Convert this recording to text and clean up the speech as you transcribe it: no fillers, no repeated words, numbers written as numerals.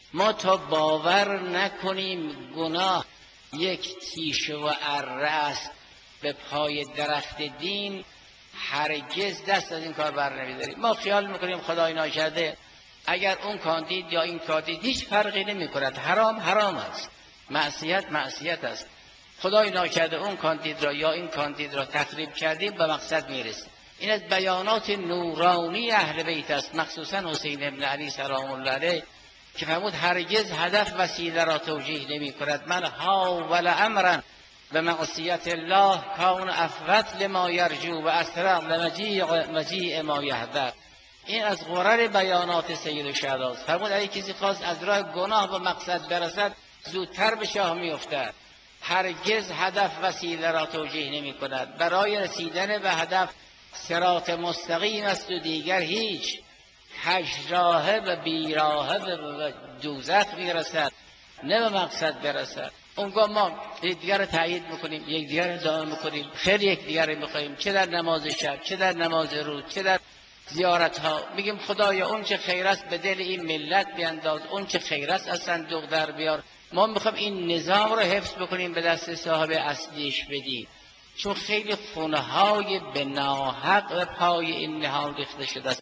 ما تا باور نکنیم گناه یک تیشه و اره است به پای درخت دین، هرگز دست از این کار بر نمیداریم. ما خیال میکنیم خدای ناکرده اگر اون کاندید یا این کاندید هیچ فرقی نمی کند، حرام حرام است، معصیت معصیت است. خدای ناکرده اون کاندید را یا این کاندید را تخریب کردیم به مقصد میرسیم. این از بیانات نورانی اهل بیت است، مخصوصا حسین ابن علی سلام الله علیه که فرمود هرگز هدف وسیله را توجیه نمی کند. من حاول امرا به معصیت الله کون افوت لما یرجو و اسرع لمجیع ما یحذر. این از غرر بیانات سید الشهدا است. فرمود اگه کسی خواست از راه گناه به مقصد برسد زودتر به شاه میافتد. هرگز هدف وسیله را توجیه نمی کند. برای رسیدن به هدف صراط مستقیم است و دیگر هیچ. کژراهه و بیراهه به دوزخ میرسد، نه به مقصد برسد. اونگاه ما یکدیگر رو تایید میکنیم، یکدیگر رو ادعا میکنیم، خیلی یکدیگر رو میخوایم، چه در نماز شب، چه در نماز روز، چه در زیارت ها. میگیم خدایا اون چه خیر است به دل این ملت بینداز، اون چه خیر است از صندوق در بیار. ما میخوایم این نظام رو حفظ بکنیم، به دست صاحب اصلیش بدیم، چون خیلی خونهای به ناحق و پای این نهاد ریخته شده است.